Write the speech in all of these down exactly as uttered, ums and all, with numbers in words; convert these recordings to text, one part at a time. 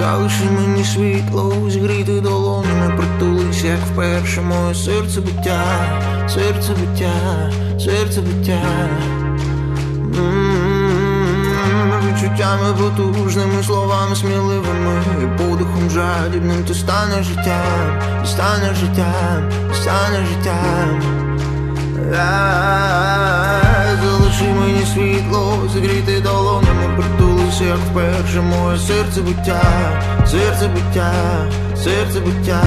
Залиши мені світло, зігріти долонями, притулись, як вперше моє серце биття, серце биття, серце биття. Відчуттями потужними, словами сміливими, і подихом жадібним ти станеш життям, ти станеш життям, ти станеш життям. Залиши мені світло, зігріти долонями, притулися, як вперше моє серце биття, серце биття, серце биття.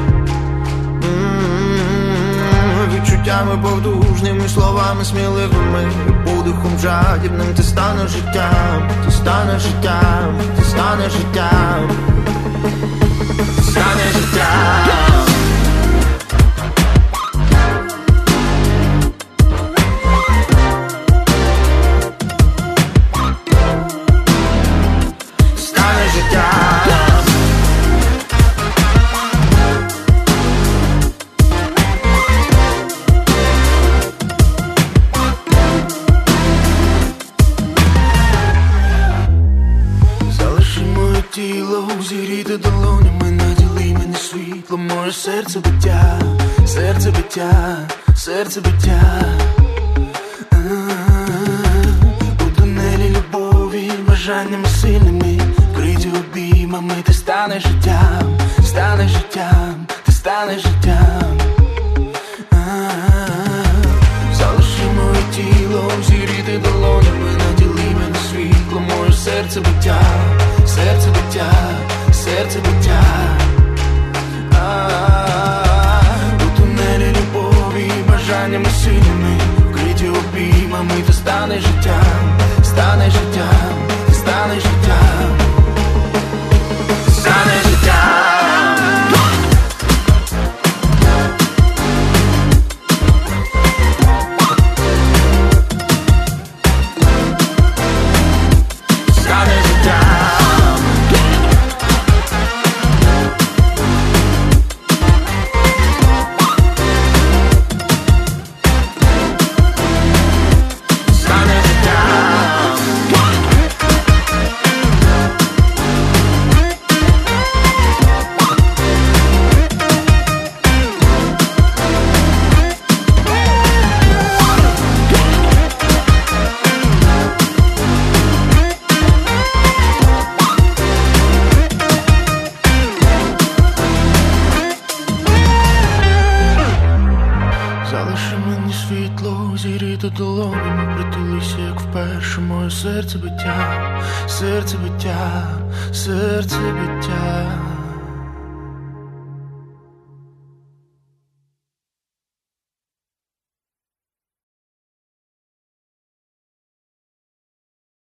Відчуттями потужними, словами сміливими, і подихом жадібним ти станеш життям, ти станеш життям, ти станеш життям, ти станеш життям. Станеш життям. Тіло зігріти долонями, наділи мене світлом, моє серце биття, серце биття, серце биття. У тунелі любові, бажаннями сильними, вкриті обіймами, ти станеш життям, станеш життям, ти станеш життям. Залиши моє тіло, зігріти долонями, наділи мене світлом, моє серце биття, серце биття, серце биття. У тунелі любові, бажаннями сильними, вкриті обіймами, ти станеш життям, станеш життям, ти станеш життям, ти станеш життям. Залиши мені світло, зігріти долонями, притулися, як вперше моє серце биття, серце биття, серце биття.